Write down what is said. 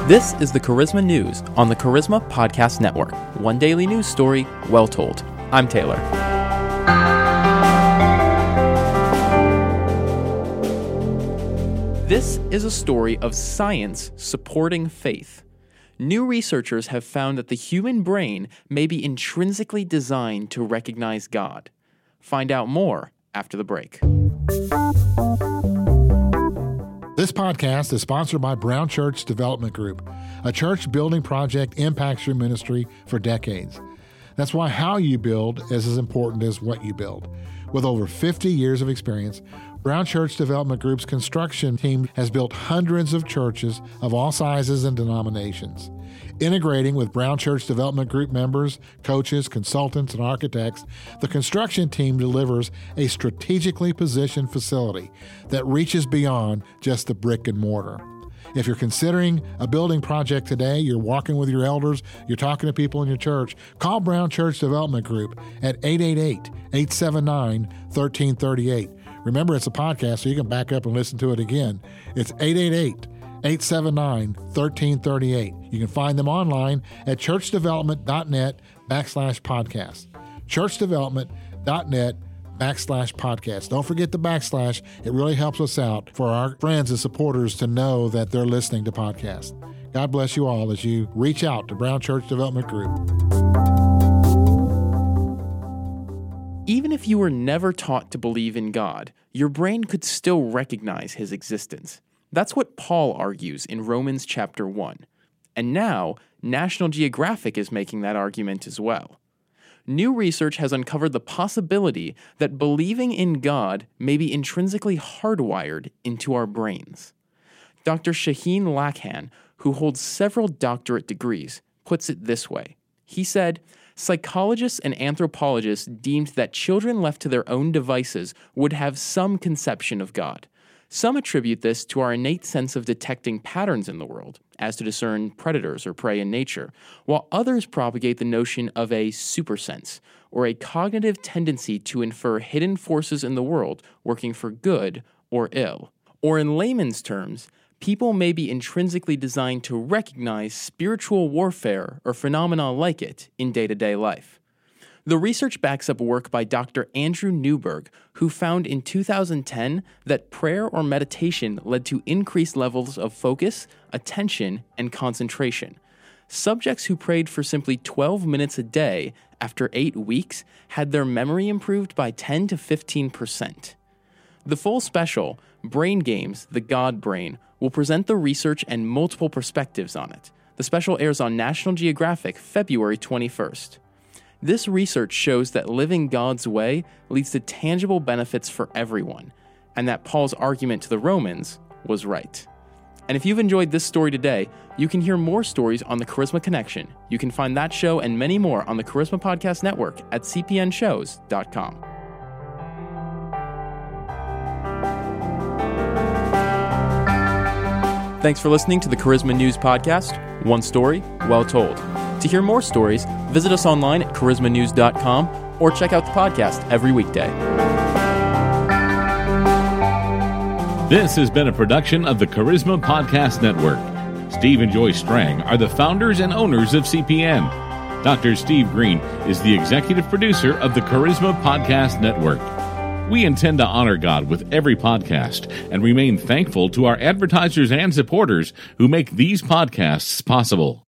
This is the Charisma News on the Charisma Podcast Network. One daily news story, well told. I'm Taylor. This is a story of science supporting faith. New researchers have found that the human brain may be intrinsically designed to recognize God. Find out more after the break. This podcast is sponsored by Brown Church Development Group. A church building project impacts your ministry for decades. That's why how you build is as important as what you build. With over 50 years of experience, Brown Church Development Group's construction team has built hundreds of churches of all sizes and denominations. Integrating with Brown Church Development Group members, coaches, consultants, and architects, the construction team delivers a strategically positioned facility that reaches beyond just the brick and mortar. If you're considering a building project today, you're walking with your elders, you're talking to people in your church, call Brown Church Development Group at 888-879-1338. Remember, it's a podcast, so you can back up and listen to it again. It's 888-879-1338. You can find them online at churchdevelopment.net/podcast. churchdevelopment.net/podcast. Don't forget the backslash. It really helps us out for our friends and supporters to know that they're listening to podcasts. God bless you all as you reach out to Brown Church Development Group. Even if you were never taught to believe in God, your brain could still recognize his existence. That's what Paul argues in Romans chapter 1. And now, National Geographic is making that argument as well. New research has uncovered the possibility that believing in God may be intrinsically hardwired into our brains. Dr. Shaheen Lakhan, who holds several doctorate degrees, puts it this way. He said, psychologists and anthropologists deemed that children left to their own devices would have some conception of God. Some attribute this to our innate sense of detecting patterns in the world, as to discern predators or prey in nature, while others propagate the notion of a supersense, or a cognitive tendency to infer hidden forces in the world working for good or ill. Or in layman's terms, people may be intrinsically designed to recognize spiritual warfare or phenomena like it in day-to-day life. The research backs up work by Dr. Andrew Newberg, who found in 2010 that prayer or meditation led to increased levels of focus, attention, and concentration. Subjects who prayed for simply 12 minutes a day after 8 weeks had their memory improved by 10 to 15%. The full special, Brain Games, The God Brain, will present the research and multiple perspectives on it. The special airs on National Geographic February 21st. This research shows that living God's way leads to tangible benefits for everyone, and that Paul's argument to the Romans was right. And if you've enjoyed this story today, you can hear more stories on the Charisma Connection. You can find that show and many more on the Charisma Podcast Network at cpnshows.com. Thanks for listening to the Charisma News Podcast. One story, well told. To hear more stories, visit us online at charismanews.com or check out the podcast every weekday. This has been a production of the Charisma Podcast Network. Steve and Joy Strang are the founders and owners of CPN. Dr. Steve Green is the executive producer of the Charisma Podcast Network. We intend to honor God with every podcast and remain thankful to our advertisers and supporters who make these podcasts possible.